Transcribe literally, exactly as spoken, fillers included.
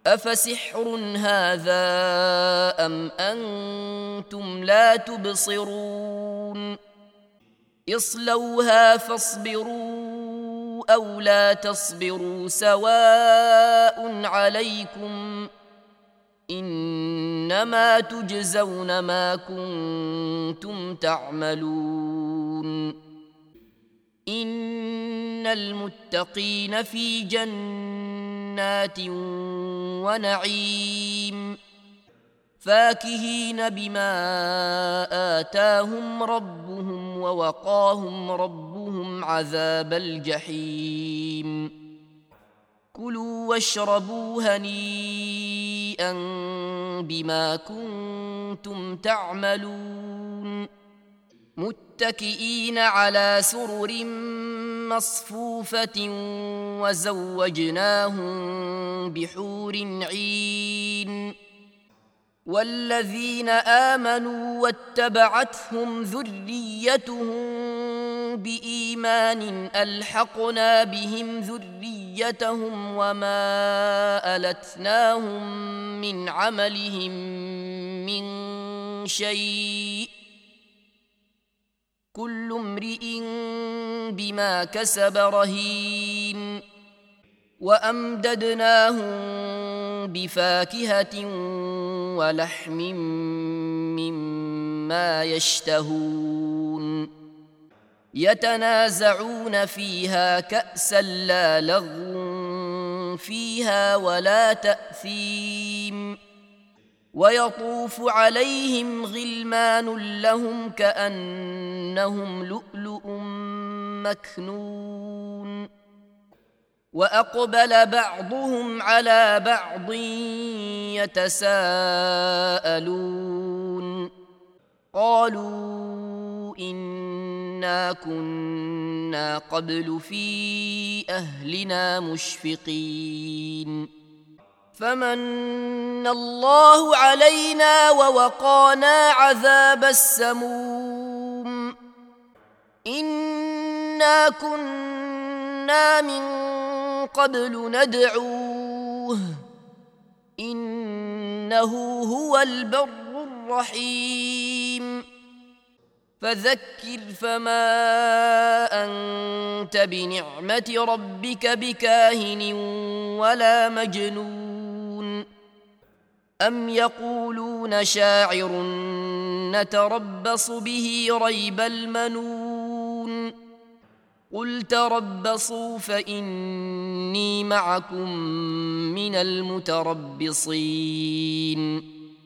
أفسحر هذا أم أنتم لا تبصرون اصلوها فاصبروا أو لا تصبروا سواء عليكم إنما تجزون ما كنتم تعملون إن المتقين في جنات ونعيم فاكهين بما آتاهم ربهم ووقاهم ربهم عذاب الجحيم كلوا واشربوا هنيئا بما كنتم تعملون متكئين على سرر مصفوفة وزوجناهم بحور عين والذين آمنوا واتبعتهم ذريتهم بإيمان ألحقنا بهم ذريتهم وما ألتناهم من عملهم من شيء كل امرئ بما كسب رهين وأمددناهم بفاكهة ولحم مما يشتهون يتنازعون فيها كأسا لا لغو فيها ولا تأثيم ويطوف عليهم غلمان لهم كأنهم لؤلؤ مكنون وأقبل بعضهم على بعض يتساءلون قالوا إنا كنا قبل في أهلنا مشفقين فمن الله علينا ووقانا عذاب السموم إنا كنا من قبل ندعوه إنه هو البر الرحيم فذكر فما أنت بنعمة ربك بكاهن ولا مجنون أم يقولون شاعر نتربص به ريب المنون قل تربصوا فإني معكم من المتربصين